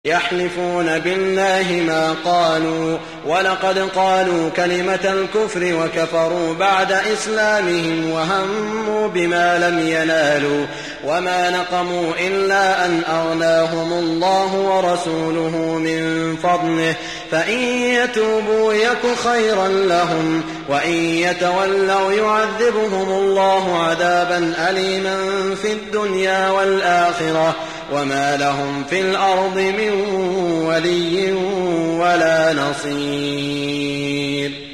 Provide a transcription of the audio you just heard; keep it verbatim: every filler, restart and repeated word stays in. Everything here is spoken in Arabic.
يحلفون بالله ما قالوا ولقد قالوا كلمة الكفر وكفروا بعد إسلامهم وهموا بما لم ينالوا وما نقموا إلا أن أغناهم الله ورسوله من فضله فإن يتوبوا يك خيرا لهم وإن يتولوا يعذبهم الله عذابا أليما في الدنيا والآخرة وما لهم في الأرض من ولي ولا نصير.